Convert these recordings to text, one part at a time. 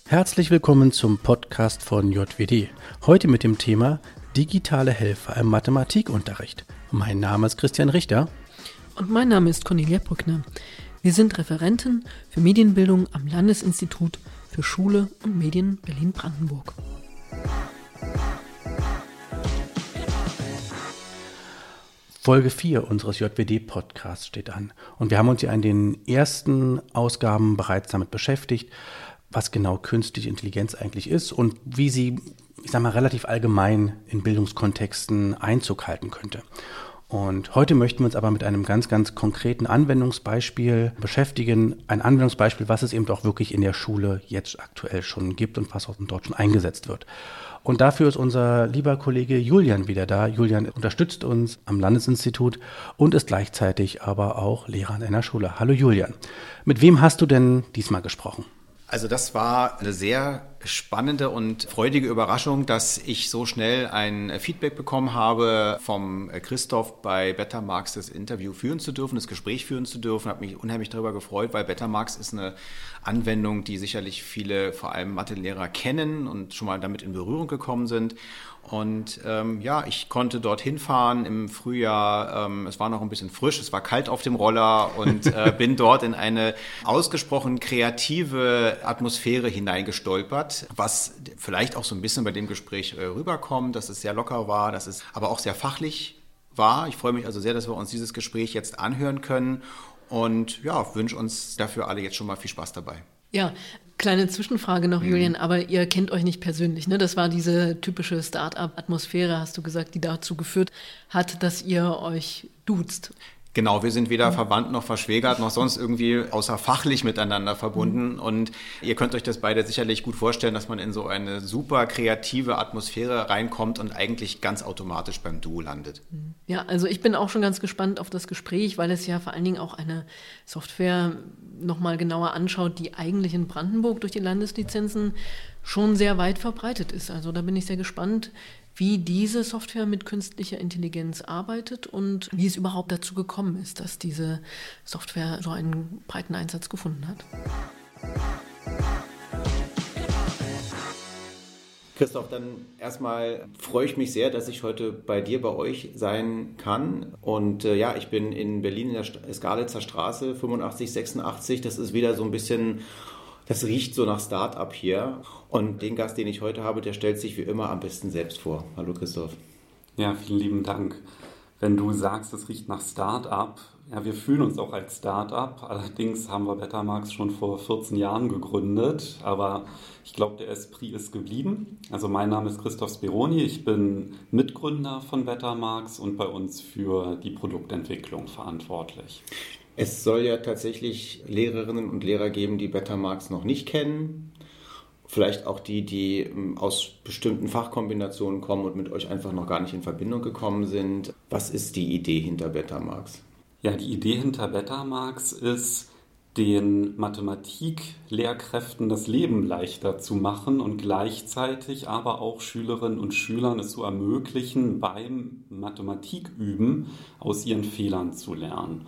Herzlich willkommen zum Podcast von JWD. Heute mit dem Thema digitale Helfer im Mathematikunterricht. Mein Name ist Christian Richter. Und mein Name ist Cornelia Brückner. Wir sind Referenten für Medienbildung am Landesinstitut für Schule und Medien Berlin-Brandenburg. Folge 4 unseres JWD-Podcasts steht an. Und wir haben uns ja in den ersten Ausgaben bereits damit beschäftigt, was genau künstliche Intelligenz eigentlich ist und wie sie, relativ allgemein in Bildungskontexten Einzug halten könnte. Und heute möchten wir uns aber mit einem ganz, ganz konkreten Anwendungsbeispiel beschäftigen. Ein Anwendungsbeispiel, was es eben auch wirklich in der Schule jetzt aktuell schon gibt und was auch dort schon eingesetzt wird. Und dafür ist unser lieber Kollege Julian wieder da. Julian unterstützt uns am Landesinstitut und ist gleichzeitig aber auch Lehrer an einer Schule. Hallo Julian. Mit wem hast du denn diesmal gesprochen? Also das war eine sehr spannende und freudige Überraschung, dass ich so schnell ein Feedback bekommen habe vom Christoph bei Betamax, das Interview führen zu dürfen, das Gespräch führen zu dürfen. Habe mich unheimlich darüber gefreut, weil Betamax ist eine Anwendung, die sicherlich viele, vor allem Mathelehrer, kennen und schon mal damit in Berührung gekommen sind. Und ich konnte dorthin fahren im Frühjahr. Es war noch ein bisschen frisch, es war kalt auf dem Roller und bin dort in eine ausgesprochen kreative Atmosphäre hineingestolpert, was vielleicht auch so ein bisschen bei dem Gespräch rüberkommt, dass es sehr locker war, dass es aber auch sehr fachlich war. Ich freue mich also sehr, dass wir uns dieses Gespräch jetzt anhören können und wünsche uns dafür alle jetzt schon mal viel Spaß dabei. Ja, kleine Zwischenfrage noch, Julian, aber ihr kennt euch nicht persönlich, ne? Das war diese typische Start-up-Atmosphäre, hast du gesagt, die dazu geführt hat, dass ihr euch duzt. Genau, wir sind weder verwandt noch verschwägert, noch sonst irgendwie außer fachlich miteinander verbunden. Und ihr könnt euch das beide sicherlich gut vorstellen, dass man in so eine super kreative Atmosphäre reinkommt und eigentlich ganz automatisch beim Du landet. Ja, also ich bin auch schon ganz gespannt auf das Gespräch, weil es ja vor allen Dingen auch eine Software nochmal genauer anschaut, die eigentlich in Brandenburg durch die Landeslizenzen schon sehr weit verbreitet ist. Also da bin ich sehr gespannt, wie diese Software mit künstlicher Intelligenz arbeitet und wie es überhaupt dazu gekommen ist, dass diese Software so einen breiten Einsatz gefunden hat. Christoph, dann erstmal freue ich mich sehr, dass ich heute bei euch sein kann. Und ich bin in Berlin in der Skalitzer Straße 8586. Das ist wieder so ein bisschen, das riecht so nach Start-up hier. Und den Gast, den ich heute habe, der stellt sich wie immer am besten selbst vor. Hallo Christoph. Ja, vielen lieben Dank. Wenn du sagst, es riecht nach Start-up, ja, wir fühlen uns auch als Start-up. Allerdings haben wir Betamax schon vor 14 Jahren gegründet, aber ich glaube, der Esprit ist geblieben. Also mein Name ist Christoph Speroni, ich bin Mitgründer von Betamax und bei uns für die Produktentwicklung verantwortlich. Es soll ja tatsächlich Lehrerinnen und Lehrer geben, die Betamax noch nicht kennen. Vielleicht auch die aus bestimmten Fachkombinationen kommen und mit euch einfach noch gar nicht in Verbindung gekommen sind. Was ist die Idee hinter Betamax? Ja, die Idee hinter Betamax ist, den Mathematiklehrkräften das Leben leichter zu machen und gleichzeitig aber auch Schülerinnen und Schülern es zu ermöglichen, beim Mathematiküben aus ihren Fehlern zu lernen.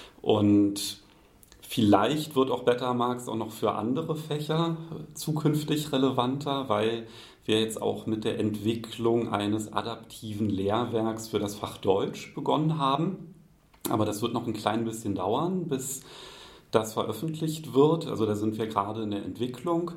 Und vielleicht wird auch Betamax auch noch für andere Fächer zukünftig relevanter, weil wir jetzt auch mit der Entwicklung eines adaptiven Lehrwerks für das Fach Deutsch begonnen haben. Aber das wird noch ein klein bisschen dauern, bis das veröffentlicht wird. Also da sind wir gerade in der Entwicklung.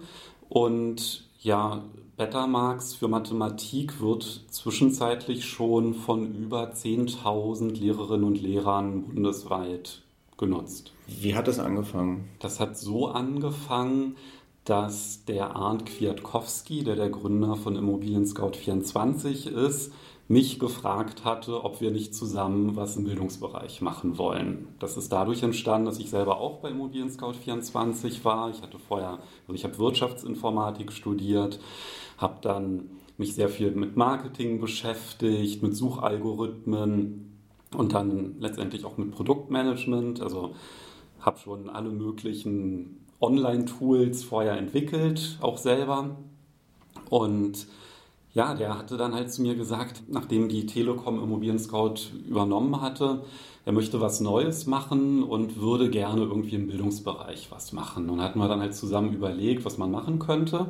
Und ja, Betamax für Mathematik wird zwischenzeitlich schon von über 10.000 Lehrerinnen und Lehrern bundesweit genutzt. Wie hat das angefangen? Das hat so angefangen, dass der Arndt Kwiatkowski, der Gründer von Immobilien Scout 24 ist, mich gefragt hatte, ob wir nicht zusammen was im Bildungsbereich machen wollen. Das ist dadurch entstanden, dass ich selber auch bei Immobilien Scout 24 war. Ich habe Wirtschaftsinformatik studiert, habe dann mich sehr viel mit Marketing beschäftigt, mit Suchalgorithmen und dann letztendlich auch mit Produktmanagement. Also habe schon alle möglichen Online-Tools vorher entwickelt, auch selber. Und Ja, der hatte dann halt zu mir gesagt, nachdem die Telekom Immobilien Scout übernommen hatte, er möchte was Neues machen und würde gerne irgendwie im Bildungsbereich was machen. Und hatten wir dann halt zusammen überlegt, was man machen könnte.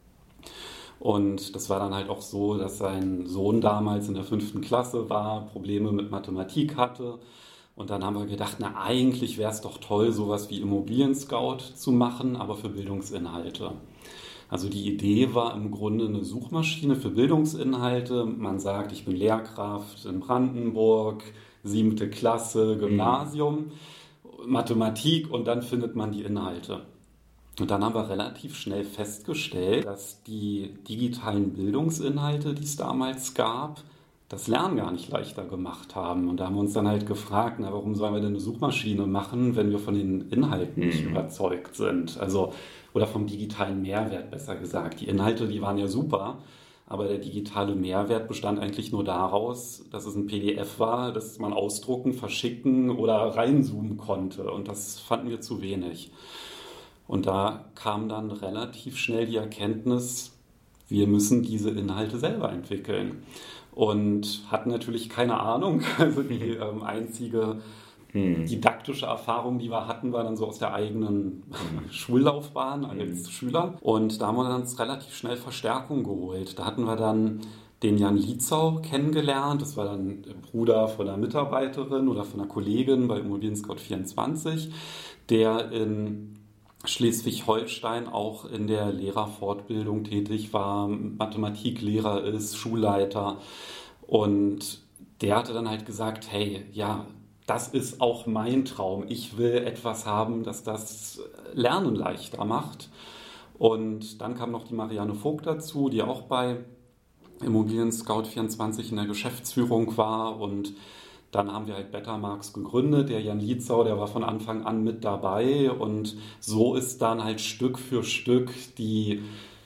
Und das war dann halt auch so, dass sein Sohn damals in der 5. Klasse war, Probleme mit Mathematik hatte. Und dann haben wir gedacht, na eigentlich wäre es doch toll, sowas wie Immobilien Scout zu machen, aber für Bildungsinhalte. Also die Idee war im Grunde eine Suchmaschine für Bildungsinhalte. Man sagt, ich bin Lehrkraft in Brandenburg, 7. Klasse, Gymnasium, Mathematik und dann findet man die Inhalte. Und dann haben wir relativ schnell festgestellt, dass die digitalen Bildungsinhalte, die es damals gab, das Lernen gar nicht leichter gemacht haben. Und da haben wir uns dann halt gefragt, na, warum sollen wir denn eine Suchmaschine machen, wenn wir von den Inhalten nicht überzeugt sind? Also, oder vom digitalen Mehrwert, besser gesagt. Die Inhalte, die waren ja super, aber der digitale Mehrwert bestand eigentlich nur daraus, dass es ein PDF war, das man ausdrucken, verschicken oder reinzoomen konnte. Und das fanden wir zu wenig. Und da kam dann relativ schnell die Erkenntnis, wir müssen diese Inhalte selber entwickeln. Und hatten natürlich keine Ahnung. Also die einzige didaktische Erfahrung, die wir hatten, war dann so aus der eigenen Schullaufbahn als Schüler. Und da haben wir uns relativ schnell Verstärkung geholt. Da hatten wir dann den Jan Lietzau kennengelernt. Das war dann der Bruder von einer Mitarbeiterin oder von einer Kollegin bei Immobilien Scout 24, der in Schleswig-Holstein auch in der Lehrerfortbildung tätig war, Mathematiklehrer ist, Schulleiter. Und der hatte dann halt gesagt, hey, ja, das ist auch mein Traum. Ich will etwas haben, das das Lernen leichter macht. Und dann kam noch die Marianne Vogt dazu, die auch bei Immobilien Scout 24 in der Geschäftsführung war. Und dann haben wir halt Betamax gegründet. Der Jan Lietzau, der war von Anfang an mit dabei. Und so ist dann halt Stück für Stück die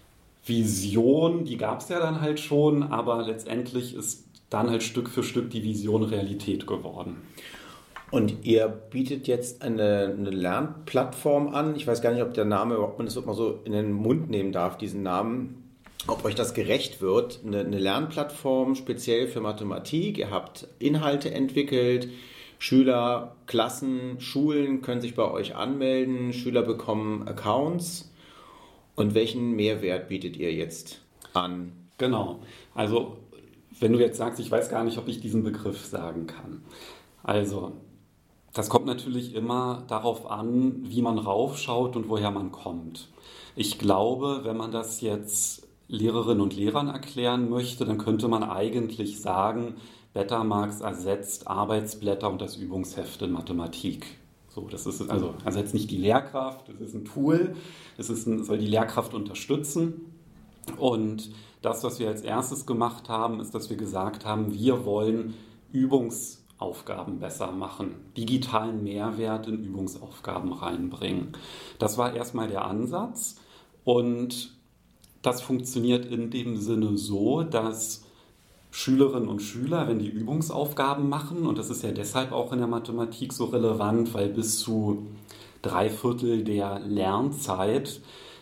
Vision, die gab es ja dann halt schon, aber letztendlich ist dann halt Stück für Stück die Vision Realität geworden. Und ihr bietet jetzt eine Lernplattform an. Ich weiß gar nicht, ob der Name, ob man das mal so in den Mund nehmen darf, diesen Namen. Ob euch das gerecht wird. Eine Lernplattform speziell für Mathematik. Ihr habt Inhalte entwickelt. Schüler, Klassen, Schulen können sich bei euch anmelden. Schüler bekommen Accounts. Und welchen Mehrwert bietet ihr jetzt an? Genau. Also, wenn du jetzt sagst, ich weiß gar nicht, ob ich diesen Begriff sagen kann. Also, das kommt natürlich immer darauf an, wie man raufschaut und woher man kommt. Ich glaube, wenn man das jetzt Lehrerinnen und Lehrern erklären möchte, dann könnte man eigentlich sagen, Betamax ersetzt Arbeitsblätter und das Übungsheft in Mathematik. So, das ist also ersetzt nicht die Lehrkraft, das ist ein Tool, soll die Lehrkraft unterstützen. Und das, was wir als erstes gemacht haben, ist, dass wir gesagt haben, wir wollen Übungsaufgaben besser machen, digitalen Mehrwert in Übungsaufgaben reinbringen. Das war erstmal der Ansatz und das funktioniert in dem Sinne so, dass Schülerinnen und Schüler, wenn die Übungsaufgaben machen, und das ist ja deshalb auch in der Mathematik so relevant, weil bis zu 3/4 der Lernzeit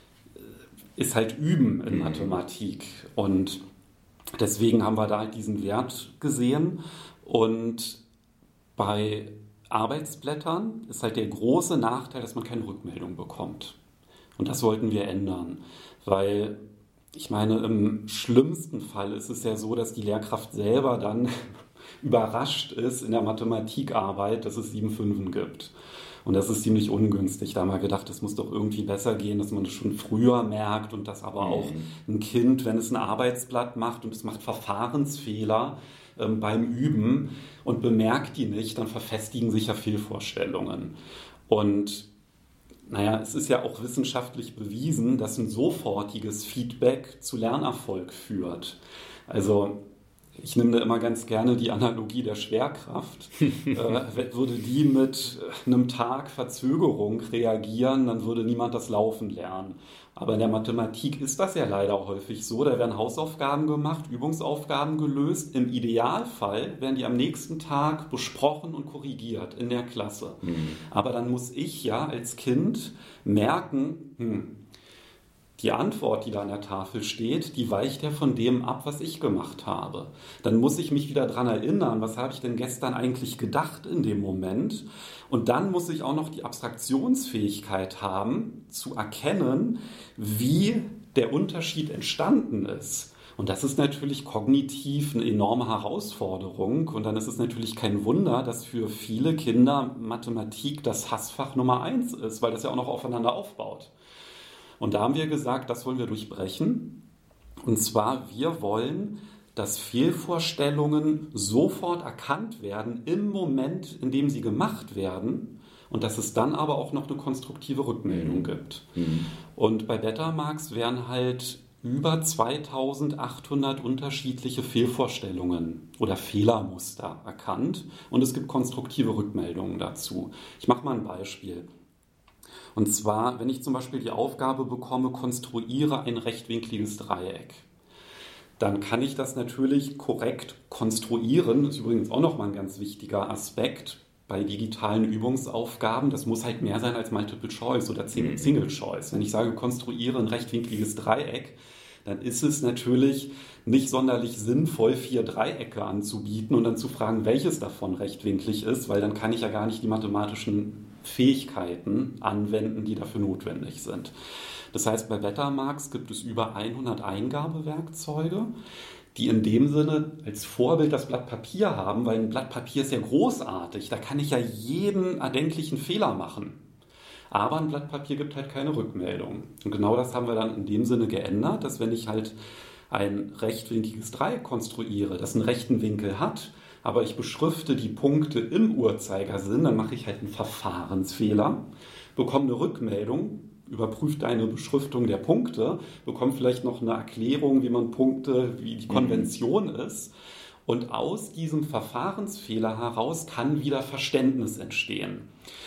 ist halt Üben in Mathematik. Und deswegen haben wir da halt diesen Wert gesehen. Und bei Arbeitsblättern ist halt der große Nachteil, dass man keine Rückmeldung bekommt. Und das wollten wir ändern, weil ich meine, im schlimmsten Fall ist es ja so, dass die Lehrkraft selber dann überrascht ist in der Mathematikarbeit, dass es 7 Fünfen gibt. Und das ist ziemlich ungünstig. Da haben wir gedacht, es muss doch irgendwie besser gehen, dass man das schon früher merkt und dass aber auch ein Kind, wenn es ein Arbeitsblatt macht und es macht Verfahrensfehler beim Üben und bemerkt die nicht, dann verfestigen sich ja Fehlvorstellungen. Und naja, es ist ja auch wissenschaftlich bewiesen, dass ein sofortiges Feedback zu Lernerfolg führt. Also ich nehme da immer ganz gerne die Analogie der Schwerkraft. Würde die mit einem Tag Verzögerung reagieren, dann würde niemand das Laufen lernen. Aber in der Mathematik ist das ja leider häufig so. Da werden Hausaufgaben gemacht, Übungsaufgaben gelöst. Im Idealfall werden die am nächsten Tag besprochen und korrigiert in der Klasse. Aber dann muss ich ja als Kind merken, die Antwort, die da an der Tafel steht, die weicht ja von dem ab, was ich gemacht habe. Dann muss ich mich wieder daran erinnern, was habe ich denn gestern eigentlich gedacht in dem Moment? Und dann muss ich auch noch die Abstraktionsfähigkeit haben, zu erkennen, wie der Unterschied entstanden ist. Und das ist natürlich kognitiv eine enorme Herausforderung. Und dann ist es natürlich kein Wunder, dass für viele Kinder Mathematik das Hassfach Nummer 1 ist, weil das ja auch noch aufeinander aufbaut. Und da haben wir gesagt, das wollen wir durchbrechen. Und zwar, wir wollen, dass Fehlvorstellungen sofort erkannt werden im Moment, in dem sie gemacht werden. Und dass es dann aber auch noch eine konstruktive Rückmeldung gibt. Und bei Betamax werden halt über 2800 unterschiedliche Fehlvorstellungen oder Fehlermuster erkannt und es gibt konstruktive Rückmeldungen dazu. Ich mache mal ein Beispiel. Und zwar, wenn ich zum Beispiel die Aufgabe bekomme, konstruiere ein rechtwinkliges Dreieck, dann kann ich das natürlich korrekt konstruieren. Das ist übrigens auch nochmal ein ganz wichtiger Aspekt bei digitalen Übungsaufgaben. Das muss halt mehr sein als Multiple Choice oder Single Choice. Wenn ich sage, konstruiere ein rechtwinkliges Dreieck, dann ist es natürlich nicht sonderlich sinnvoll, 4 Dreiecke anzubieten und dann zu fragen, welches davon rechtwinklig ist, weil dann kann ich ja gar nicht die mathematischen Fähigkeiten anwenden, die dafür notwendig sind. Das heißt, bei Betamax gibt es über 100 Eingabewerkzeuge, die in dem Sinne als Vorbild das Blatt Papier haben, weil ein Blatt Papier ist ja großartig, da kann ich ja jeden erdenklichen Fehler machen. Aber ein Blatt Papier gibt halt keine Rückmeldung. Und genau das haben wir dann in dem Sinne geändert, dass wenn ich halt ein rechtwinkliges Dreieck konstruiere, das einen rechten Winkel hat, aber ich beschrifte die Punkte im Uhrzeigersinn, dann mache ich halt einen Verfahrensfehler, bekomme eine Rückmeldung, überprüft deine Beschriftung der Punkte, bekommt vielleicht noch eine Erklärung, wie man Punkte, wie die Konvention ist. Und aus diesem Verfahrensfehler heraus kann wieder Verständnis entstehen.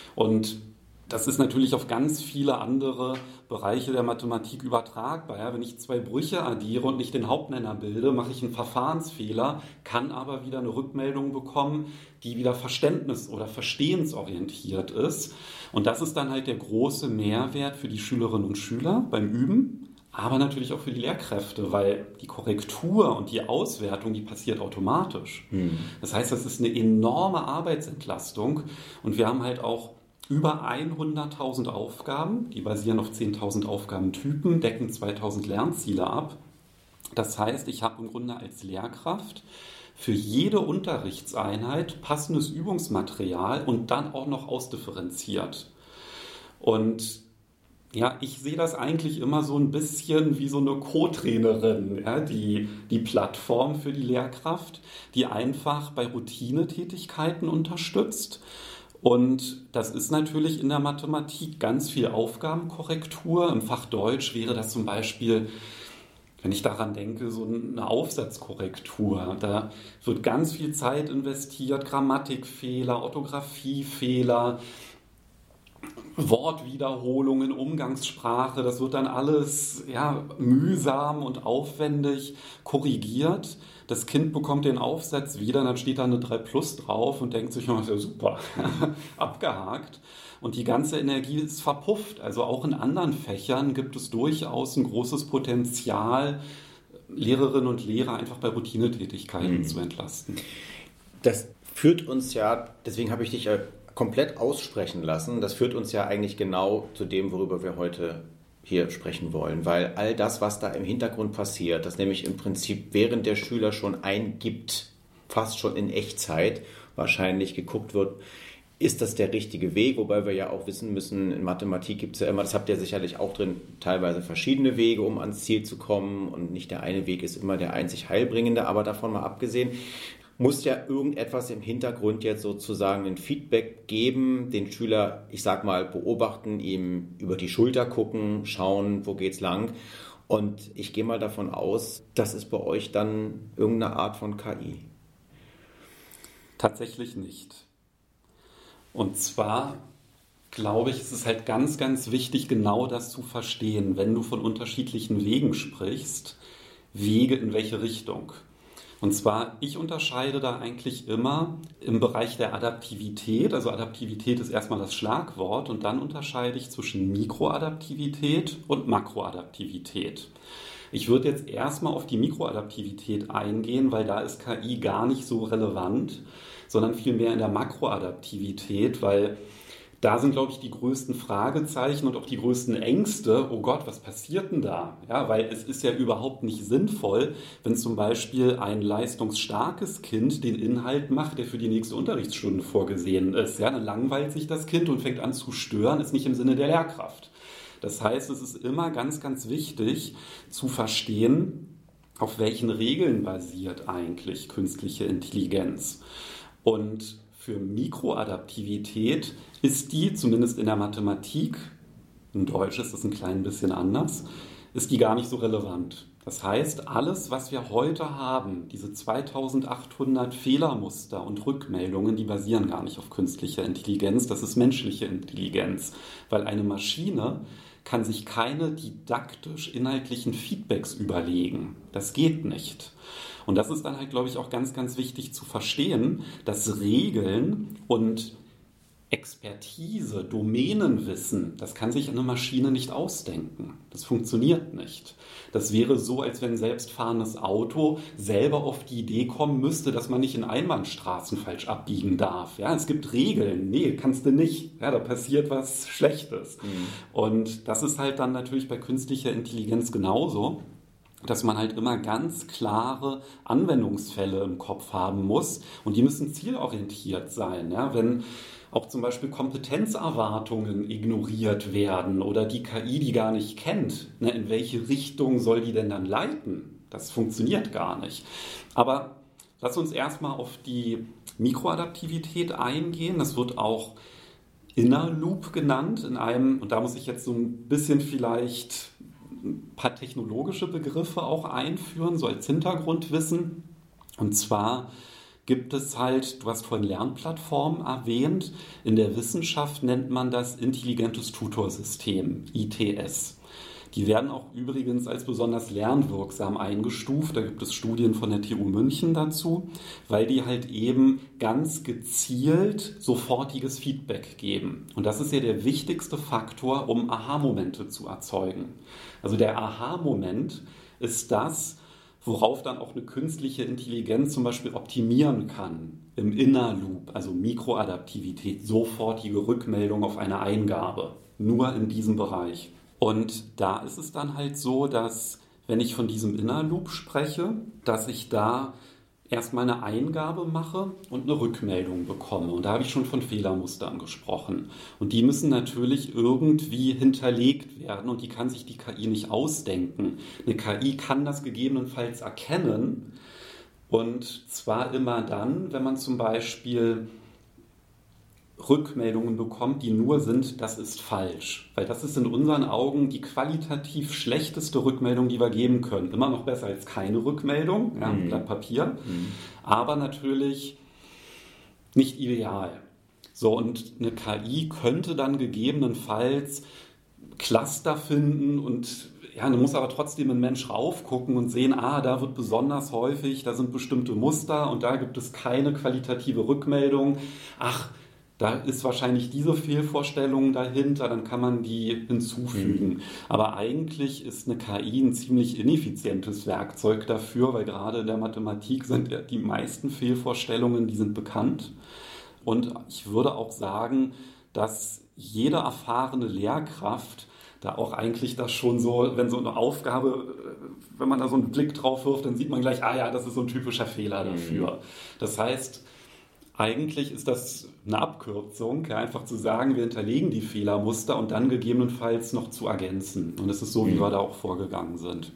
Und das ist natürlich auf ganz viele andere Bereiche der Mathematik übertragbar. Ja, wenn ich 2 Brüche addiere und nicht den Hauptnenner bilde, mache ich einen Verfahrensfehler, kann aber wieder eine Rückmeldung bekommen, die wieder verständnis- oder verstehensorientiert ist. Und das ist dann halt der große Mehrwert für die Schülerinnen und Schüler beim Üben, aber natürlich auch für die Lehrkräfte, weil die Korrektur und die Auswertung, die passiert automatisch. Das heißt, das ist eine enorme Arbeitsentlastung und wir haben halt auch über 100.000 Aufgaben, die basieren auf 10.000 Aufgabentypen, decken 2.000 Lernziele ab. Das heißt, ich habe im Grunde als Lehrkraft für jede Unterrichtseinheit passendes Übungsmaterial und dann auch noch ausdifferenziert. Und ja, ich sehe das eigentlich immer so ein bisschen wie so eine Co-Trainerin, ja, die Plattform für die Lehrkraft, die einfach bei Routinetätigkeiten unterstützt. Und das ist natürlich in der Mathematik ganz viel Aufgabenkorrektur. Im Fach Deutsch wäre das zum Beispiel, wenn ich daran denke, so eine Aufsatzkorrektur. Da wird ganz viel Zeit investiert, Grammatikfehler, Orthographiefehler, Wortwiederholungen, Umgangssprache. Das wird dann alles mühsam und aufwendig korrigiert. Das Kind bekommt den Aufsatz wieder, dann steht da eine 3+ drauf und denkt sich, oh, ist ja super, abgehakt. Und die ganze Energie ist verpufft. Also auch in anderen Fächern gibt es durchaus ein großes Potenzial, Lehrerinnen und Lehrer einfach bei Routinetätigkeiten zu entlasten. Das führt uns ja, deswegen habe ich dich ja komplett aussprechen lassen, das führt uns ja eigentlich genau zu dem, worüber wir heute hier sprechen wollen, weil all das, was da im Hintergrund passiert, das nämlich im Prinzip während der Schüler schon eingibt, fast schon in Echtzeit, wahrscheinlich geguckt wird, ist das der richtige Weg, wobei wir ja auch wissen müssen, in Mathematik gibt es ja immer, das habt ihr sicherlich auch drin, teilweise verschiedene Wege, um ans Ziel zu kommen und nicht der eine Weg ist immer der einzig Heilbringende, aber davon mal abgesehen, muss ja irgendetwas im Hintergrund jetzt sozusagen ein Feedback geben, den Schüler, ich sag mal, beobachten, ihm über die Schulter gucken, schauen, wo geht's lang. Und ich gehe mal davon aus, das ist bei euch dann irgendeine Art von KI. Tatsächlich nicht. Und zwar glaube ich, ist es halt ganz, ganz wichtig, genau das zu verstehen, wenn du von unterschiedlichen Wegen sprichst, Wege in welche Richtung. Und zwar, ich unterscheide da eigentlich immer im Bereich der Adaptivität. Also Adaptivität ist erstmal das Schlagwort und dann unterscheide ich zwischen Mikroadaptivität und Makroadaptivität. Ich würde jetzt erstmal auf die Mikroadaptivität eingehen, weil da ist KI gar nicht so relevant, sondern vielmehr in der Makroadaptivität, weil da sind, glaube ich, die größten Fragezeichen und auch die größten Ängste. Oh Gott, was passiert denn da? Ja, weil es ist ja überhaupt nicht sinnvoll, wenn zum Beispiel ein leistungsstarkes Kind den Inhalt macht, der für die nächste Unterrichtsstunde vorgesehen ist. Ja, dann langweilt sich das Kind und fängt an zu stören, ist nicht im Sinne der Lehrkraft. Das heißt, es ist immer ganz, ganz wichtig zu verstehen, auf welchen Regeln basiert eigentlich künstliche Intelligenz. Und für Mikroadaptivität ist die, zumindest in der Mathematik, in Deutsch ist das ein klein bisschen anders, ist die gar nicht so relevant. Das heißt, alles, was wir heute haben, diese 2800 Fehlermuster und Rückmeldungen, die basieren gar nicht auf künstlicher Intelligenz, das ist menschliche Intelligenz, weil eine Maschine kann sich keine didaktisch-inhaltlichen Feedbacks überlegen. Das geht nicht. Und das ist dann halt, glaube ich, auch ganz, ganz wichtig zu verstehen, dass Regeln und Expertise, Domänenwissen, das kann sich eine Maschine nicht ausdenken. Das funktioniert nicht. Das wäre so, als wenn ein selbstfahrendes Auto selber auf die Idee kommen müsste, dass man nicht in Einbahnstraßen falsch abbiegen darf. Ja, es gibt Regeln. Nee, kannst du nicht. Ja, da passiert was Schlechtes. Und das ist halt dann natürlich bei künstlicher Intelligenz genauso, dass man halt immer ganz klare Anwendungsfälle im Kopf haben muss und die müssen zielorientiert sein. Ja? Wenn auch zum Beispiel Kompetenzerwartungen ignoriert werden oder die KI die gar nicht kennt, ne, in welche Richtung soll die denn dann leiten? Das funktioniert gar nicht. Aber lass uns erstmal auf die Mikroadaptivität eingehen. Das wird auch Inner Loop genannt und da muss ich jetzt so ein bisschen vielleicht ein paar technologische Begriffe auch einführen, so als Hintergrundwissen. Und zwar gibt es halt, du hast vorhin Lernplattformen erwähnt, in der Wissenschaft nennt man das intelligentes Tutorsystem, ITS. Die werden auch übrigens als besonders lernwirksam eingestuft. Da gibt es Studien von der TU München dazu, weil die halt eben ganz gezielt sofortiges Feedback geben. Und das ist ja der wichtigste Faktor, um Aha-Momente zu erzeugen. Also der Aha-Moment ist das, worauf dann auch eine künstliche Intelligenz zum Beispiel optimieren kann. Im Inner Loop, also Mikroadaptivität, sofortige Rückmeldung auf eine Eingabe. Nur in diesem Bereich. Und da ist es dann halt so, dass, wenn ich von diesem Inner Loop spreche, dass ich da erstmal eine Eingabe mache und eine Rückmeldung bekomme. Und da habe ich schon von Fehlermustern gesprochen. Und die müssen natürlich irgendwie hinterlegt werden und die kann sich die KI nicht ausdenken. Eine KI kann das gegebenenfalls erkennen und zwar immer dann, wenn man zum Beispiel Rückmeldungen bekommt, die nur sind, das ist falsch. Weil das ist in unseren Augen die qualitativ schlechteste Rückmeldung, die wir geben können. Immer noch besser als keine Rückmeldung, ja, Blatt Papier, aber natürlich nicht ideal. So, und eine KI könnte dann gegebenenfalls Cluster finden und ja, dann muss aber trotzdem ein Mensch raufgucken und sehen, da wird besonders häufig, da sind bestimmte Muster und da gibt es keine qualitative Rückmeldung. Da ist wahrscheinlich diese Fehlvorstellung dahinter, dann kann man die hinzufügen. Aber eigentlich ist eine KI ein ziemlich ineffizientes Werkzeug dafür, weil gerade in der Mathematik sind die meisten Fehlvorstellungen, die sind bekannt. Und ich würde auch sagen, dass jede erfahrene Lehrkraft da auch eigentlich das schon so, wenn so eine Aufgabe, wenn man da so einen Blick drauf wirft, dann sieht man gleich, das ist so ein typischer Fehler dafür. Das heißt, eigentlich ist das eine Abkürzung, einfach zu sagen, wir hinterlegen die Fehlermuster und dann gegebenenfalls noch zu ergänzen. Und es ist so, wie wir da auch vorgegangen sind.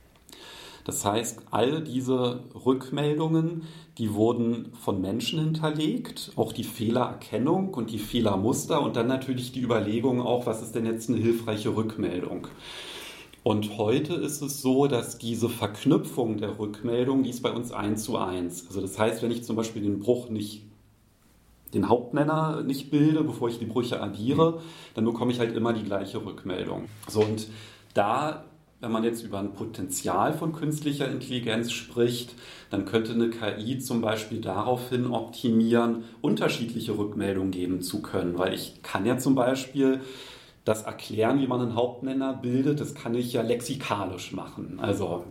Das heißt, all diese Rückmeldungen, die wurden von Menschen hinterlegt, auch die Fehlererkennung und die Fehlermuster und dann natürlich die Überlegung auch, was ist denn jetzt eine hilfreiche Rückmeldung? Und heute ist es so, dass diese Verknüpfung der Rückmeldung, die ist bei uns 1:1. Also das heißt, wenn ich zum Beispiel den Hauptnenner nicht bilde, bevor ich die Brüche addiere, dann bekomme ich halt immer die gleiche Rückmeldung. So, und da wenn man jetzt über ein Potenzial von künstlicher Intelligenz spricht, dann könnte eine KI zum Beispiel daraufhin optimieren, unterschiedliche Rückmeldungen geben zu können. Weil ich kann ja zum Beispiel das erklären, wie man einen Hauptnenner bildet, das kann ich ja lexikalisch machen. Also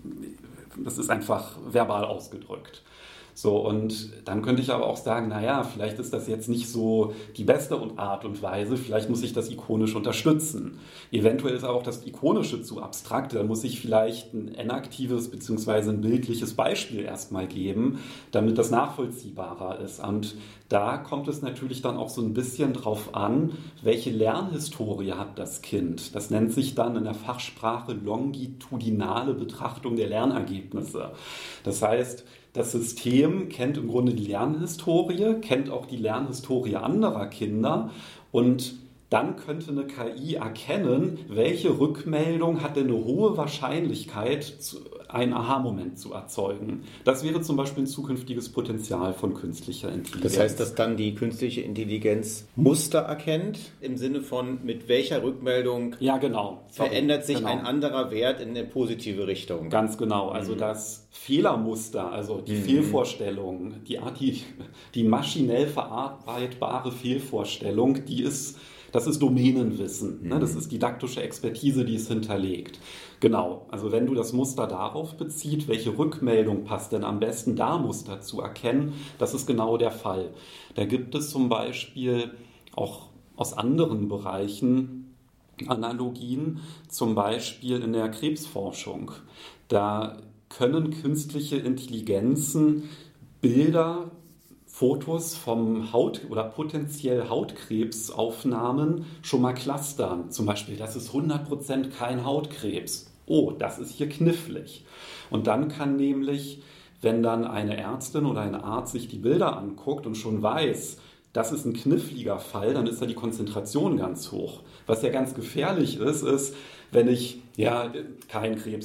das ist einfach verbal ausgedrückt. So, und dann könnte ich aber auch sagen, naja, vielleicht ist das jetzt nicht so die beste Art und Weise, vielleicht muss ich das ikonisch unterstützen. Eventuell ist aber auch das Ikonische zu abstrakt, da muss ich vielleicht ein enaktives bzw. ein bildliches Beispiel erstmal geben, damit das nachvollziehbarer ist. Und da kommt es natürlich dann auch so ein bisschen drauf an, welche Lernhistorie hat das Kind. Das nennt sich dann in der Fachsprache longitudinale Betrachtung der Lernergebnisse. Das heißt, das System kennt im Grunde die Lernhistorie, kennt auch die Lernhistorie anderer Kinder und dann könnte eine KI erkennen, welche Rückmeldung hat denn eine hohe Wahrscheinlichkeit, einen Aha-Moment zu erzeugen. Das wäre zum Beispiel ein zukünftiges Potenzial von künstlicher Intelligenz. Das heißt, dass dann die künstliche Intelligenz Muster erkennt, im Sinne von, mit welcher Rückmeldung verändert sich ein anderer Wert in eine positive Richtung. Ganz genau. Also das Fehlermuster, also die Fehlvorstellung, die maschinell verarbeitbare Fehlvorstellung, das ist Domänenwissen. Ne? Das ist didaktische Expertise, die es hinterlegt. Genau, also wenn du das Muster darauf bezieht, welche Rückmeldung passt denn am besten, da Muster zu erkennen, das ist genau der Fall. Da gibt es zum Beispiel auch aus anderen Bereichen Analogien, zum Beispiel in der Krebsforschung. Da können künstliche Intelligenzen Bilder, Fotos vom oder potenziell Hautkrebsaufnahmen schon mal clustern. Zum Beispiel, das ist 100% kein Hautkrebs. Oh, das ist hier knifflig. Und dann kann nämlich, wenn dann eine Ärztin oder ein Arzt sich die Bilder anguckt und schon weiß, das ist ein kniffliger Fall, dann ist da die Konzentration ganz hoch. Was ja ganz gefährlich ist, wenn ich, kein Krebs,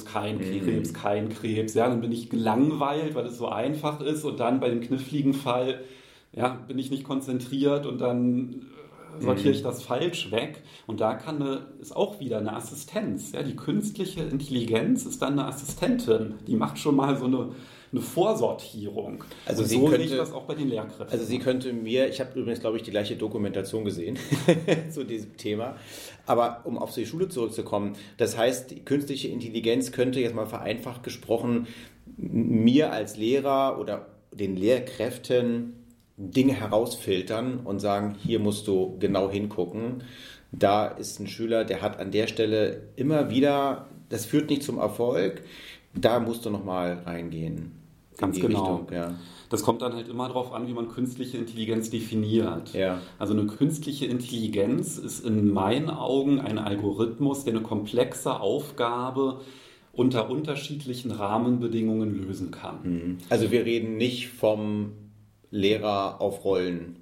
dann bin ich gelangweilt, weil es so einfach ist und dann bei dem kniffligen Fall, bin ich nicht konzentriert und dann sortiere ich das falsch weg. Und da ist auch wieder eine Assistenz. Ja, die künstliche Intelligenz ist dann eine Assistentin, die macht schon mal so eine Vorsortierung. Also und so sehe ich das auch bei den Lehrkräften. Also sie könnte ich habe übrigens, glaube ich, die gleiche Dokumentation gesehen zu diesem Thema, aber um auf die Schule zurückzukommen, das heißt, die künstliche Intelligenz könnte jetzt mal vereinfacht gesprochen mir als Lehrer oder den Lehrkräften Dinge herausfiltern und sagen, hier musst du genau hingucken. Da ist ein Schüler, der hat an der Stelle immer wieder, das führt nicht zum Erfolg, da musst du nochmal reingehen. Ganz genau. Richtung, ja. Das kommt dann halt immer darauf an, wie man künstliche Intelligenz definiert. Ja. Also eine künstliche Intelligenz ist in meinen Augen ein Algorithmus, der eine komplexe Aufgabe unter unterschiedlichen Rahmenbedingungen lösen kann. Also wir reden nicht vom Lehrer auf Rollen.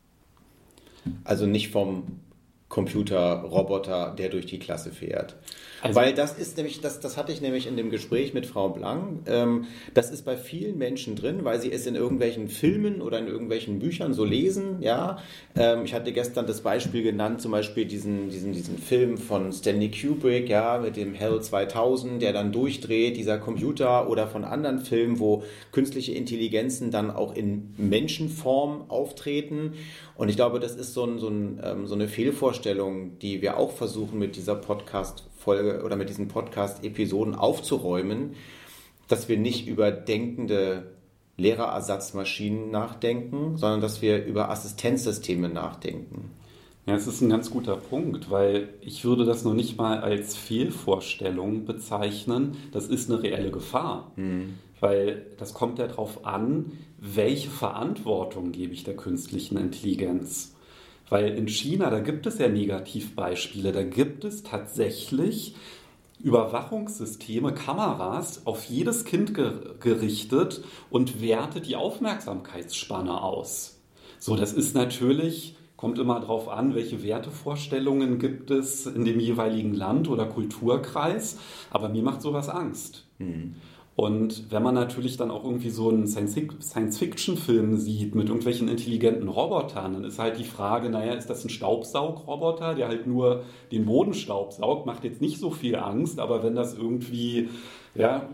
Also nicht vom Computerroboter, der durch die Klasse fährt. Also, weil das ist nämlich, das hatte ich nämlich in dem Gespräch mit Frau Blank, das ist bei vielen Menschen drin, weil sie es in irgendwelchen Filmen oder in irgendwelchen Büchern so lesen, ja. Ich hatte gestern das Beispiel genannt, zum Beispiel diesen Film von Stanley Kubrick, ja, mit dem Hell 2000, der dann durchdreht, dieser Computer, oder von anderen Filmen, wo künstliche Intelligenzen dann auch in Menschenform auftreten. Und ich glaube, das ist so eine Fehlvorstellung, die wir auch versuchen mit dieser Podcast-Folge oder mit diesen Podcast-Episoden aufzuräumen, dass wir nicht über denkende Lehrerersatzmaschinen nachdenken, sondern dass wir über Assistenzsysteme nachdenken. Ja, es ist ein ganz guter Punkt, weil ich würde das noch nicht mal als Fehlvorstellung bezeichnen. Das ist eine reelle Gefahr, weil das kommt ja darauf an, welche Verantwortung gebe ich der künstlichen Intelligenz. Weil in China, da gibt es ja Negativbeispiele, da gibt es tatsächlich Überwachungssysteme, Kameras auf jedes Kind gerichtet und wertet die Aufmerksamkeitsspanne aus. So, das ist natürlich, kommt immer darauf an, welche Wertevorstellungen gibt es in dem jeweiligen Land oder Kulturkreis, aber mir macht sowas Angst. Und wenn man natürlich dann auch irgendwie so einen Science-Fiction-Film sieht mit irgendwelchen intelligenten Robotern, dann ist halt die Frage, naja, ist das ein Staubsaugroboter, der halt nur den Boden staubsaugt, macht jetzt nicht so viel Angst, aber wenn das irgendwie, ja,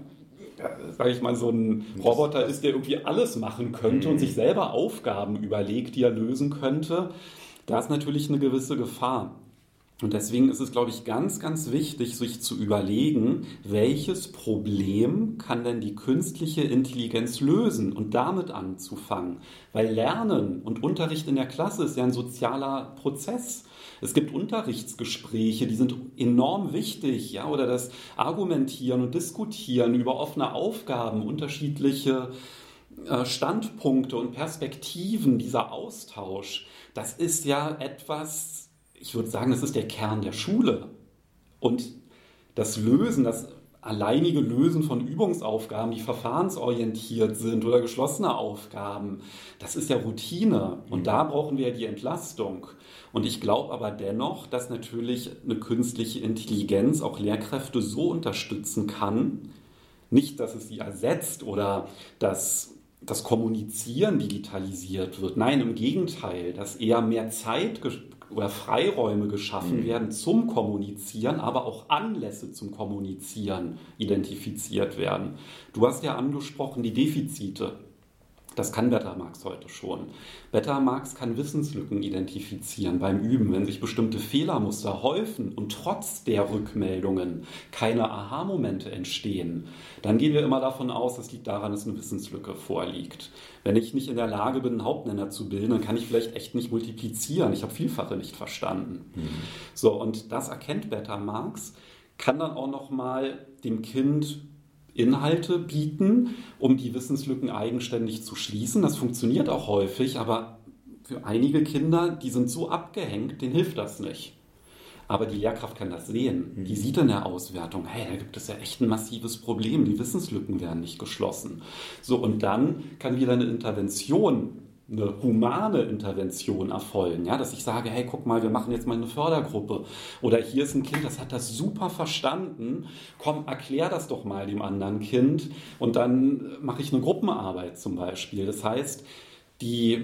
sage ich mal, so ein Roboter ist, der irgendwie alles machen könnte und sich selber Aufgaben überlegt, die er lösen könnte, da ist natürlich eine gewisse Gefahr. Und deswegen ist es, glaube ich, ganz, ganz wichtig, sich zu überlegen, welches Problem kann denn die künstliche Intelligenz lösen und damit anzufangen. Weil Lernen und Unterricht in der Klasse ist ja ein sozialer Prozess. Es gibt Unterrichtsgespräche, die sind enorm wichtig, ja, oder das Argumentieren und Diskutieren über offene Aufgaben, unterschiedliche Standpunkte und Perspektiven, dieser Austausch, das ist ja etwas, ich würde sagen, das ist der Kern der Schule. Und das Lösen, das alleinige Lösen von Übungsaufgaben, die verfahrensorientiert sind oder geschlossene Aufgaben, das ist ja Routine. Und da brauchen wir ja die Entlastung. Und ich glaube aber dennoch, dass natürlich eine künstliche Intelligenz auch Lehrkräfte so unterstützen kann, nicht, dass es sie ersetzt oder dass das Kommunizieren digitalisiert wird. Nein, im Gegenteil, dass eher mehr Zeit oder Freiräume geschaffen werden zum Kommunizieren, aber auch Anlässe zum Kommunizieren identifiziert werden. Du hast ja angesprochen, die Defizite. Das kann Betamax heute schon. Betamax kann Wissenslücken identifizieren beim Üben, wenn sich bestimmte Fehlermuster häufen und trotz der Rückmeldungen keine Aha-Momente entstehen. Dann gehen wir immer davon aus, das liegt daran, dass eine Wissenslücke vorliegt. Wenn ich nicht in der Lage bin, einen Hauptnenner zu bilden, dann kann ich vielleicht echt nicht multiplizieren. Ich habe Vielfache nicht verstanden. So, und das erkennt Betamax, kann dann auch nochmal dem Kind Inhalte bieten, um die Wissenslücken eigenständig zu schließen. Das funktioniert auch häufig, aber für einige Kinder, die sind so abgehängt, denen hilft das nicht. Aber die Lehrkraft kann das sehen. Die sieht in der Auswertung, hey, da gibt es ja echt ein massives Problem, die Wissenslücken werden nicht geschlossen. So, und dann kann wieder eine Intervention, eine humane Intervention erfolgen, ja, dass ich sage, hey, guck mal, wir machen jetzt mal eine Fördergruppe oder hier ist ein Kind, das hat das super verstanden, komm, erklär das doch mal dem anderen Kind und dann mache ich eine Gruppenarbeit zum Beispiel. Das heißt, die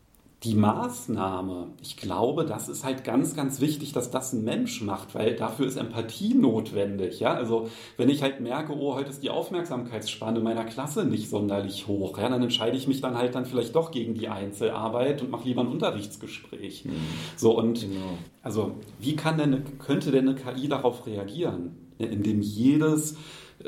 Maßnahme, ich glaube, das ist halt ganz, ganz wichtig, dass das ein Mensch macht, weil dafür ist Empathie notwendig. Ja? Also wenn ich halt merke, oh, heute ist die Aufmerksamkeitsspanne meiner Klasse nicht sonderlich hoch, ja, dann entscheide ich mich dann halt vielleicht doch gegen die Einzelarbeit und mache lieber ein Unterrichtsgespräch. So, und also wie könnte denn eine KI darauf reagieren? Indem jedes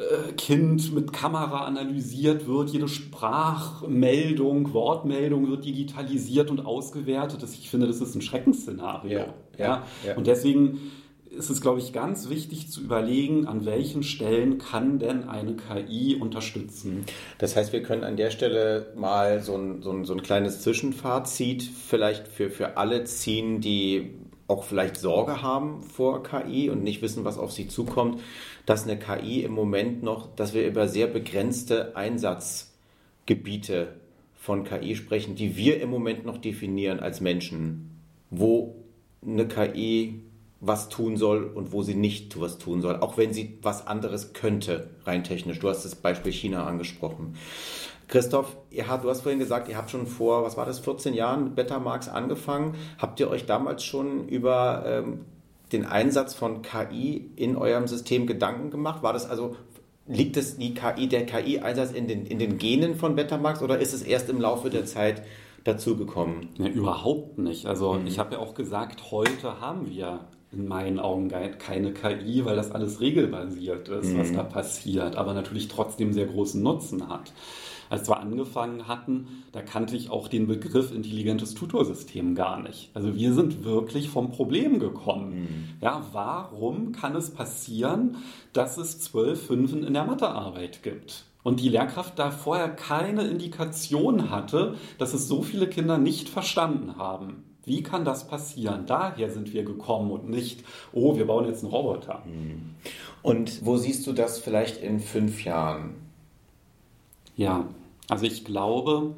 Kind mit Kamera analysiert wird, jede Sprachmeldung, Wortmeldung wird digitalisiert und ausgewertet. Ich finde, das ist ein Schreckensszenario. Ja. Und deswegen ist es, glaube ich, ganz wichtig zu überlegen, an welchen Stellen kann denn eine KI unterstützen. Das heißt, wir können an der Stelle mal so ein kleines Zwischenfazit vielleicht für alle ziehen, die auch vielleicht Sorge haben vor KI und nicht wissen, was auf sie zukommt, dass eine KI im Moment noch, dass wir über sehr begrenzte Einsatzgebiete von KI sprechen, die wir im Moment noch definieren als Menschen, wo eine KI was tun soll und wo sie nicht was tun soll, auch wenn sie was anderes könnte, rein technisch. Du hast das Beispiel China angesprochen. Christoph, du hast vorhin gesagt, ihr habt schon vor, 14 Jahren mit Betamax angefangen. Habt ihr euch damals schon über den Einsatz von KI in eurem System Gedanken gemacht? Liegt der KI-Einsatz in den Genen von Betamax oder ist es erst im Laufe der Zeit dazugekommen? Ja, überhaupt nicht. Also ich habe ja auch gesagt, heute haben wir in meinen Augen keine KI, weil das alles regelbasiert ist, was da passiert, aber natürlich trotzdem sehr großen Nutzen hat. Als wir angefangen hatten, da kannte ich auch den Begriff intelligentes Tutorsystem gar nicht. Also wir sind wirklich vom Problem gekommen. Ja, warum kann es passieren, dass es 12 Fünfen in der Mathearbeit gibt? Und die Lehrkraft da vorher keine Indikation hatte, dass es so viele Kinder nicht verstanden haben. Wie kann das passieren? Daher sind wir gekommen und nicht, oh, wir bauen jetzt einen Roboter. Und wo siehst du das vielleicht in 5 Jahren? Ja, also ich glaube,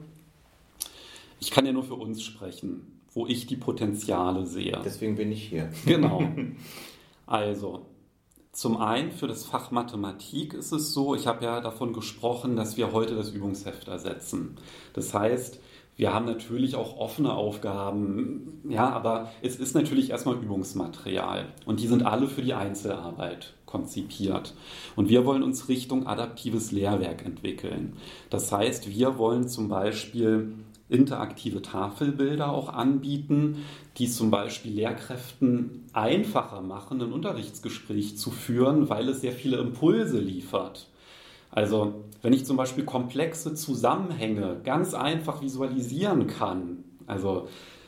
ich kann ja nur für uns sprechen, wo ich die Potenziale sehe. Deswegen bin ich hier. Genau. Also, Zum einen für das Fach Mathematik ist es so, ich habe ja davon gesprochen, dass wir heute das Übungsheft ersetzen. Das heißt, wir haben natürlich auch offene Aufgaben, ja, aber es ist natürlich erstmal Übungsmaterial und die sind alle für die Einzelarbeit konzipiert. Und wir wollen uns Richtung adaptives Lehrwerk entwickeln. Das heißt, wir wollen zum Beispiel interaktive Tafelbilder auch anbieten, die zum Beispiel Lehrkräften einfacher machen, ein Unterrichtsgespräch zu führen, weil es sehr viele Impulse liefert. Also wenn ich zum Beispiel komplexe Zusammenhänge ganz einfach visualisieren kann, also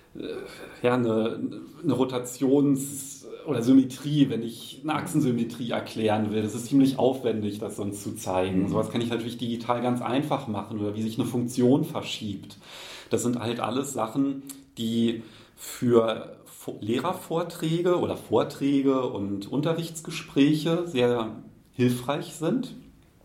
eine Rotations- oder Symmetrie, wenn ich eine Achsensymmetrie erklären will, das ist ziemlich aufwendig, das sonst zu zeigen. Sowas kann ich natürlich digital ganz einfach machen oder wie sich eine Funktion verschiebt. Das sind halt alles Sachen, die für Lehrervorträge oder Vorträge und Unterrichtsgespräche sehr hilfreich sind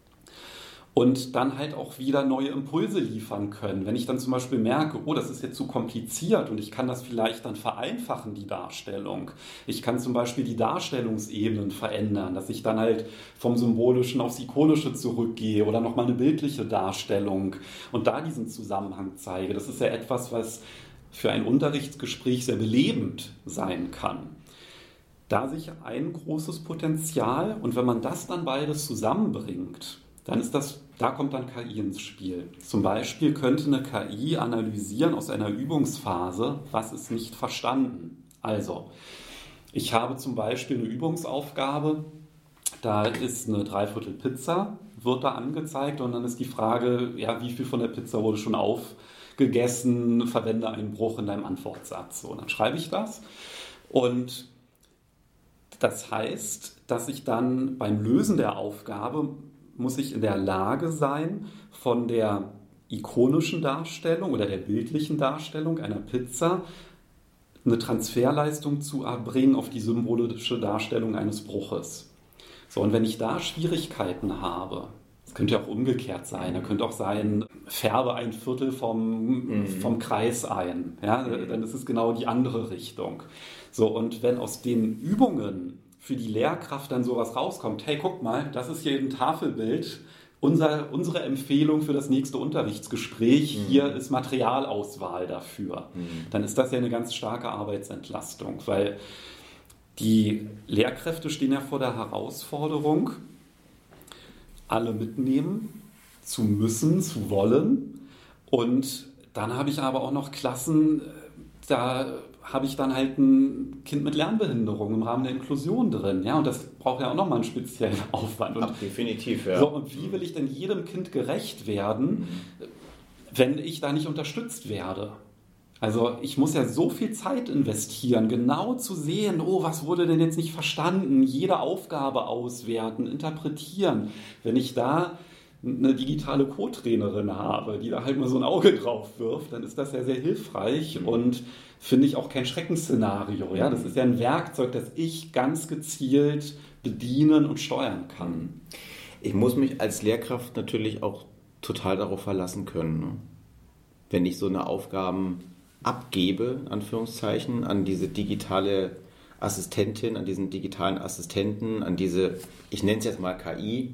und dann halt auch wieder neue Impulse liefern können. Wenn ich dann zum Beispiel merke, oh, das ist jetzt zu kompliziert und ich kann das vielleicht dann vereinfachen, die Darstellung. Ich kann zum Beispiel die Darstellungsebenen verändern, dass ich dann halt vom Symbolischen aufs Ikonische zurückgehe oder nochmal eine bildliche Darstellung und da diesen Zusammenhang zeige. Das ist ja etwas, was für ein Unterrichtsgespräch sehr belebend sein kann. Da sehe ich ein großes Potenzial und wenn man das dann beides zusammenbringt, dann da kommt dann KI ins Spiel. Zum Beispiel könnte eine KI analysieren aus einer Übungsphase, was ist nicht verstanden. Also, ich habe zum Beispiel eine Übungsaufgabe, da ist eine Dreiviertel Pizza, wird da angezeigt und dann ist die Frage, ja, wie viel von der Pizza wurde schon aufgegessen, verwende einen Bruch in deinem Antwortsatz. So, und dann schreibe ich das und das heißt, dass ich dann beim Lösen der Aufgabe muss ich in der Lage sein, von der ikonischen Darstellung oder der bildlichen Darstellung einer Pizza eine Transferleistung zu erbringen auf die symbolische Darstellung eines Bruches. So, und wenn ich da Schwierigkeiten habe, das könnte ja auch umgekehrt sein, da könnte auch sein, färbe ein Viertel vom Kreis ein, ja, dann ist es genau die andere Richtung. So, und wenn aus den Übungen für die Lehrkraft dann sowas rauskommt, hey, guck mal, das ist hier ein Tafelbild, unsere Empfehlung für das nächste Unterrichtsgespräch, hier ist Materialauswahl dafür. Dann ist das ja eine ganz starke Arbeitsentlastung, weil die Lehrkräfte stehen ja vor der Herausforderung, alle mitnehmen zu müssen, zu wollen. Und dann habe ich aber auch noch Klassen, da habe ich dann halt ein Kind mit Lernbehinderung im Rahmen der Inklusion drin. Ja, und das braucht ja auch nochmal einen speziellen Aufwand. Und definitiv, ja. So, und wie will ich denn jedem Kind gerecht werden, wenn ich da nicht unterstützt werde? Also ich muss ja so viel Zeit investieren, genau zu sehen, oh, was wurde denn jetzt nicht verstanden, jede Aufgabe auswerten, interpretieren. Wenn ich da eine digitale Co-Trainerin habe, die da halt mal so ein Auge drauf wirft, dann ist das ja sehr hilfreich und finde ich auch kein Schreckensszenario. Ja? Das ist ja ein Werkzeug, das ich ganz gezielt bedienen und steuern kann. Ich muss mich als Lehrkraft natürlich auch total darauf verlassen können, ne? Wenn ich so eine Aufgaben abgebe, in Anführungszeichen, an diese digitale Assistentin, an diesen digitalen Assistenten, an diese, ich nenne es jetzt mal KI,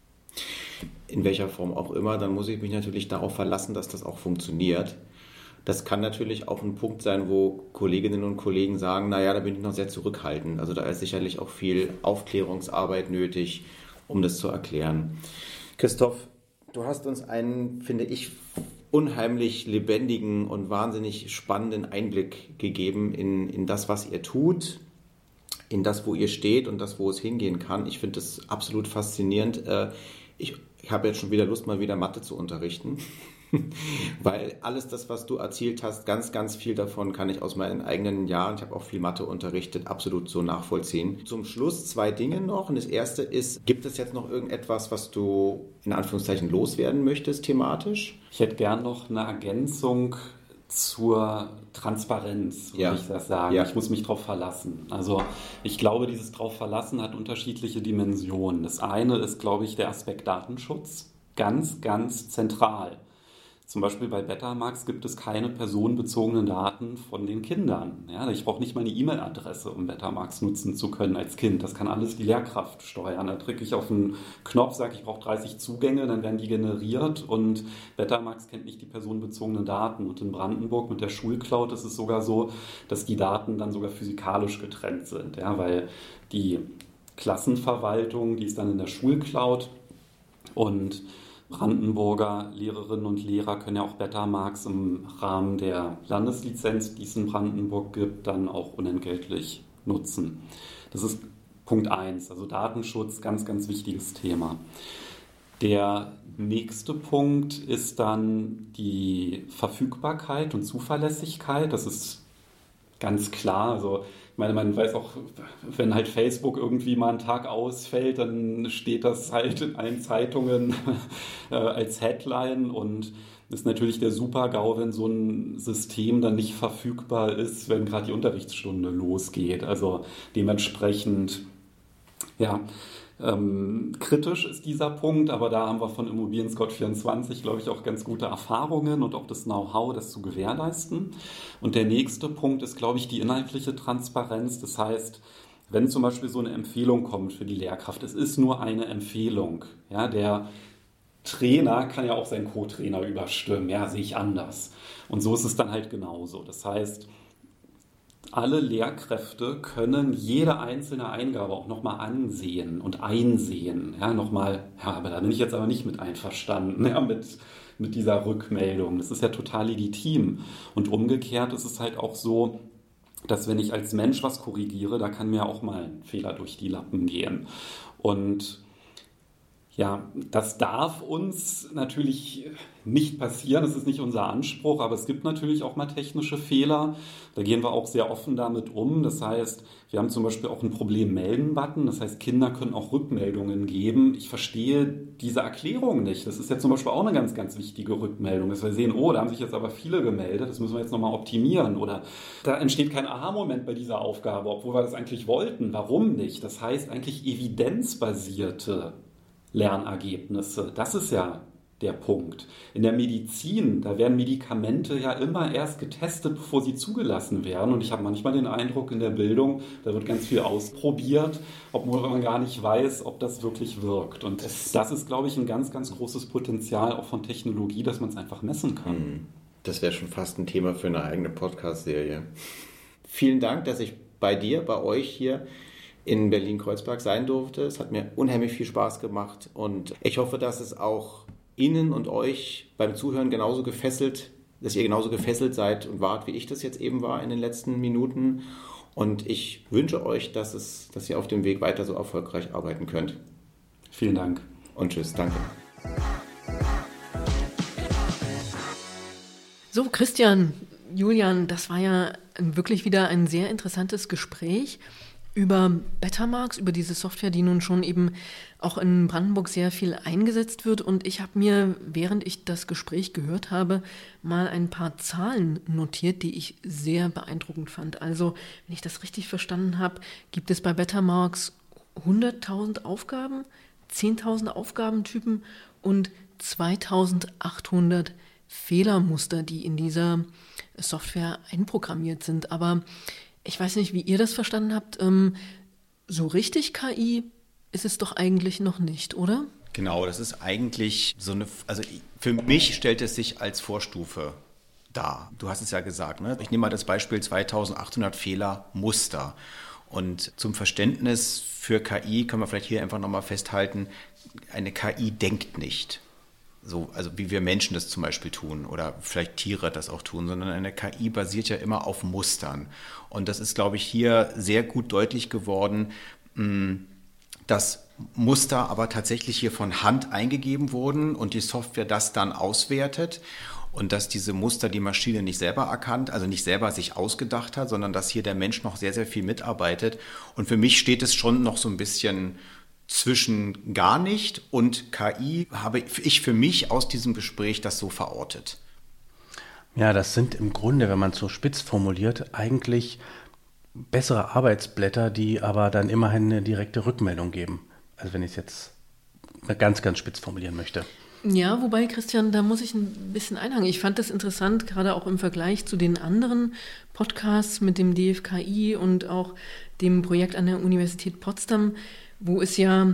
in welcher Form auch immer, dann muss ich mich natürlich darauf verlassen, dass das auch funktioniert. Das kann natürlich auch ein Punkt sein, wo Kolleginnen und Kollegen sagen, naja, da bin ich noch sehr zurückhaltend. Also da ist sicherlich auch viel Aufklärungsarbeit nötig, um das zu erklären. Christoph, du hast uns einen, finde ich, unheimlich lebendigen und wahnsinnig spannenden Einblick gegeben in das, was ihr tut, in das, wo ihr steht und das, wo es hingehen kann. Ich finde das absolut faszinierend. Ich habe jetzt schon wieder Lust, mal wieder Mathe zu unterrichten, weil alles das, was du erzählt hast, ganz, ganz viel davon kann ich aus meinen eigenen Jahren, ich habe auch viel Mathe unterrichtet, absolut so nachvollziehen. Zum Schluss 2 Dinge noch. Und das erste ist, gibt es jetzt noch irgendetwas, was du in Anführungszeichen loswerden möchtest thematisch? Ich hätte gern noch eine Ergänzung zur Transparenz, würde ich das sagen. Ja. Ich muss mich darauf verlassen. Also ich glaube, dieses drauf verlassen hat unterschiedliche Dimensionen. Das eine ist, glaube ich, der Aspekt Datenschutz. Ganz, ganz zentral. Zum Beispiel bei Betamax gibt es keine personenbezogenen Daten von den Kindern. Ja, ich brauche nicht mal eine E-Mail-Adresse, um Betamax nutzen zu können als Kind. Das kann alles die Lehrkraft steuern. Da drücke ich auf einen Knopf, sage ich brauche 30 Zugänge, dann werden die generiert und Betamax kennt nicht die personenbezogenen Daten. Und in Brandenburg mit der Schulcloud ist es sogar so, dass die Daten dann sogar physikalisch getrennt sind. Ja, weil die Klassenverwaltung, die ist dann in der Schulcloud und Brandenburger Lehrerinnen und Lehrer können ja auch Betamax im Rahmen der Landeslizenz, die es in Brandenburg gibt, dann auch unentgeltlich nutzen. Das ist Punkt 1, also Datenschutz, ganz, ganz wichtiges Thema. Der nächste Punkt ist dann die Verfügbarkeit und Zuverlässigkeit. Das ist ganz klar, also ich meine, man weiß auch, wenn halt Facebook irgendwie mal einen Tag ausfällt, dann steht das halt in allen Zeitungen als Headline und ist natürlich der Super-GAU, wenn so ein System dann nicht verfügbar ist, wenn gerade die Unterrichtsstunde losgeht. Also dementsprechend, ja, kritisch ist dieser Punkt, aber da haben wir von Immobilien Scout24, glaube ich, auch ganz gute Erfahrungen und auch das Know-how, das zu gewährleisten. Und der nächste Punkt ist, glaube ich, die inhaltliche Transparenz. Das heißt, wenn zum Beispiel so eine Empfehlung kommt für die Lehrkraft, es ist nur eine Empfehlung. Ja, der Trainer kann ja auch seinen Co-Trainer überstimmen. Ja, sehe ich anders. Und so ist es dann halt genauso. Das heißt, alle Lehrkräfte können jede einzelne Eingabe auch nochmal ansehen und einsehen. Ja, nochmal, ja, aber da bin ich jetzt aber nicht mit einverstanden, ja, mit dieser Rückmeldung. Das ist ja total legitim. Und umgekehrt ist es halt auch so, dass wenn ich als Mensch was korrigiere, da kann mir auch mal ein Fehler durch die Lappen gehen. Und ja, das darf uns natürlich nicht passieren, das ist nicht unser Anspruch, aber es gibt natürlich auch mal technische Fehler. Da gehen wir auch sehr offen damit um. Das heißt, wir haben zum Beispiel auch einen Problem-Melden-Button. Das heißt, Kinder können auch Rückmeldungen geben. Ich verstehe diese Erklärung nicht. Das ist ja zum Beispiel auch eine ganz, ganz wichtige Rückmeldung, dass wir sehen, oh, da haben sich jetzt aber viele gemeldet, das müssen wir jetzt nochmal optimieren. Oder da entsteht kein Aha-Moment bei dieser Aufgabe, obwohl wir das eigentlich wollten. Warum nicht? Das heißt eigentlich evidenzbasierte Lernergebnisse. Das ist ja der Punkt. In der Medizin, da werden Medikamente ja immer erst getestet, bevor sie zugelassen werden. Und ich habe manchmal den Eindruck, in der Bildung, da wird ganz viel ausprobiert, obwohl man gar nicht weiß, ob das wirklich wirkt. Und das ist, glaube ich, ein ganz, ganz großes Potenzial auch von Technologie, dass man es einfach messen kann. Das wäre schon fast ein Thema für eine eigene Podcast-Serie. Vielen Dank, dass ich bei euch hier in Berlin-Kreuzberg sein durfte. Es hat mir unheimlich viel Spaß gemacht und ich hoffe, dass es auch Ihnen und euch beim Zuhören genauso gefesselt, dass ihr genauso gefesselt seid und wart, wie ich das jetzt eben war in den letzten Minuten. Und ich wünsche euch, dass ihr auf dem Weg weiter so erfolgreich arbeiten könnt. Vielen Dank. Und tschüss, danke. So, Christian, Julian, das war ja wirklich wieder ein sehr interessantes Gespräch über Betamax, über diese Software, die nun schon eben auch in Brandenburg sehr viel eingesetzt wird. Und ich habe mir, während ich das Gespräch gehört habe, mal ein paar Zahlen notiert, die ich sehr beeindruckend fand. Also, wenn ich das richtig verstanden habe, gibt es bei Betamax 100.000 Aufgaben, 10.000 Aufgabentypen und 2.800 Fehlermuster, die in dieser Software einprogrammiert sind. Aber ich weiß nicht, wie ihr das verstanden habt. So richtig KI ist es doch eigentlich noch nicht, oder? Genau, das ist eigentlich so eine, also für mich stellt es sich als Vorstufe dar. Du hast es ja gesagt, ne? Ich nehme mal das Beispiel 2800 Fehlermuster. Und zum Verständnis für KI können wir vielleicht hier einfach nochmal festhalten, eine KI denkt nicht. So, also wie wir Menschen das zum Beispiel tun oder vielleicht Tiere das auch tun, sondern eine KI basiert ja immer auf Mustern. Und das ist, glaube ich, hier sehr gut deutlich geworden, dass Muster aber tatsächlich hier von Hand eingegeben wurden und die Software das dann auswertet und dass diese Muster die Maschine nicht selber erkannt, also nicht selber sich ausgedacht hat, sondern dass hier der Mensch noch sehr, sehr viel mitarbeitet. Und für mich steht es schon noch so ein bisschen zwischen gar nicht und KI, habe ich für mich aus diesem Gespräch das so verortet. Ja, das sind im Grunde, wenn man es so spitz formuliert, eigentlich bessere Arbeitsblätter, die aber dann immerhin eine direkte Rückmeldung geben. Also wenn ich es jetzt ganz, ganz spitz formulieren möchte. Ja, wobei, Christian, da muss ich ein bisschen einhaken. Ich fand das interessant, gerade auch im Vergleich zu den anderen Podcasts mit dem DFKI und auch dem Projekt an der Universität Potsdam, wo es ja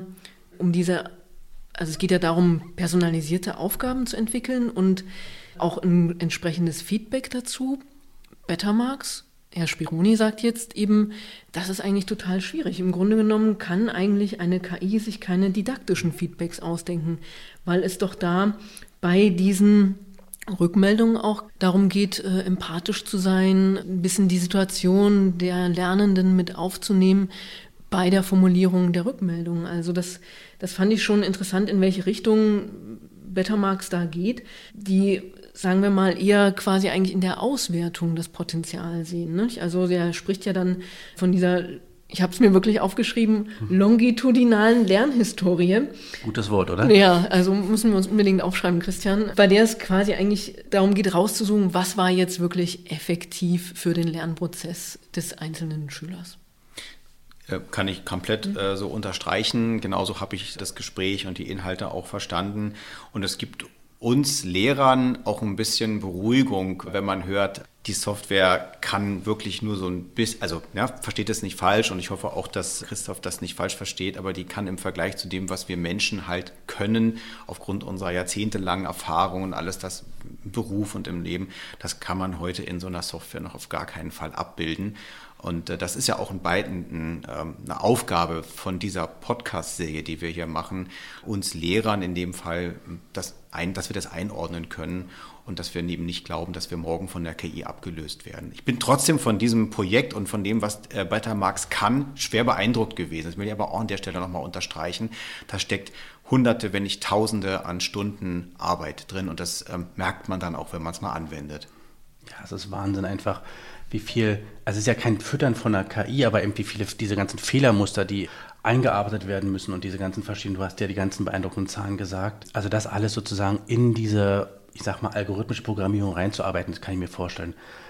es geht ja darum, personalisierte Aufgaben zu entwickeln und auch ein entsprechendes Feedback dazu. Betamax, Herr Spironi sagt jetzt eben, das ist eigentlich total schwierig. Im Grunde genommen kann eigentlich eine KI sich keine didaktischen Feedbacks ausdenken, weil es doch da bei diesen Rückmeldungen auch darum geht, empathisch zu sein, ein bisschen die Situation der Lernenden mit aufzunehmen bei der Formulierung der Rückmeldungen. Also das fand ich schon interessant, in welche Richtung Betamax da geht, die, sagen wir mal, eher quasi eigentlich in der Auswertung das Potenzial sehen. Nicht? Also der spricht ja dann von dieser, ich habe es mir wirklich aufgeschrieben, longitudinalen Lernhistorie. Gutes Wort, oder? Ja, also müssen wir uns unbedingt aufschreiben, Christian, bei der es quasi eigentlich darum geht, rauszusuchen, was war jetzt wirklich effektiv für den Lernprozess des einzelnen Schülers. Kann ich komplett so unterstreichen. Genauso habe ich das Gespräch und die Inhalte auch verstanden. Und es gibt uns Lehrern auch ein bisschen Beruhigung, wenn man hört, die Software kann wirklich nur so ein bisschen, also versteht das nicht falsch und ich hoffe auch, dass Christoph das nicht falsch versteht, aber die kann im Vergleich zu dem, was wir Menschen halt können, aufgrund unserer jahrzehntelangen Erfahrung und alles das im Beruf und im Leben, das kann man heute in so einer Software noch auf gar keinen Fall abbilden. Und das ist ja auch eine Aufgabe von dieser Podcast-Serie, die wir hier machen, uns Lehrern in dem Fall, dass wir das einordnen können und dass wir eben nicht glauben, dass wir morgen von der KI abgelöst werden. Ich bin trotzdem von diesem Projekt und von dem, was Betamax kann, schwer beeindruckt gewesen. Das will ich aber auch an der Stelle nochmal unterstreichen. Da steckt Hunderte, wenn nicht Tausende an Stunden Arbeit drin und das merkt man dann auch, wenn man es mal anwendet. Ja, es ist Wahnsinn einfach, wie viel, also es ist ja kein Füttern von der KI, aber eben wie viele diese ganzen Fehlermuster, die eingearbeitet werden müssen und diese ganzen verschiedenen, du hast ja die ganzen beeindruckenden Zahlen gesagt. Also das alles sozusagen in diese, ich sag mal, algorithmische Programmierung reinzuarbeiten, das kann ich mir vorstellen,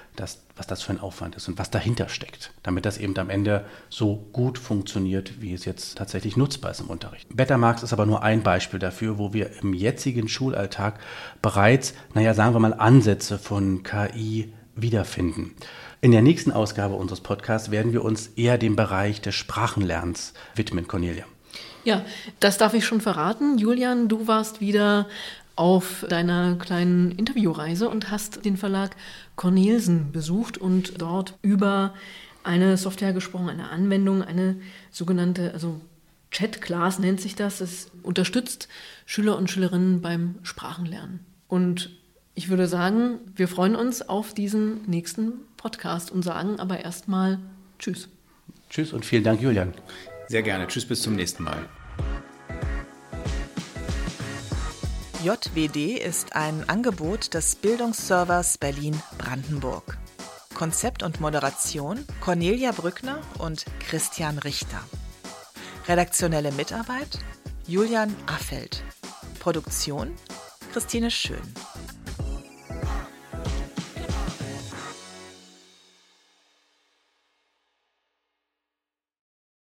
was das für ein Aufwand ist und was dahinter steckt, damit das eben am Ende so gut funktioniert, wie es jetzt tatsächlich nutzbar ist im Unterricht. Betamax ist aber nur ein Beispiel dafür, wo wir im jetzigen Schulalltag bereits, sagen wir mal, Ansätze von KI wiederfinden. In der nächsten Ausgabe unseres Podcasts werden wir uns eher dem Bereich des Sprachenlernens widmen, Cornelia. Ja, das darf ich schon verraten. Julian, du warst wieder auf deiner kleinen Interviewreise und hast den Verlag Cornelsen besucht und dort über eine Software gesprochen, eine Anwendung, eine sogenannte, also Chat-Class nennt sich das. Es unterstützt Schüler und Schülerinnen beim Sprachenlernen. Und ich würde sagen, wir freuen uns auf diesen nächsten Podcast und sagen aber erstmal Tschüss. Tschüss und vielen Dank, Julian. Sehr gerne. Tschüss, bis zum nächsten Mal. JWD ist ein Angebot des Bildungsservers Berlin-Brandenburg. Konzept und Moderation Cornelia Brückner und Christian Richter. Redaktionelle Mitarbeit Julian Affeld. Produktion Christine Schön.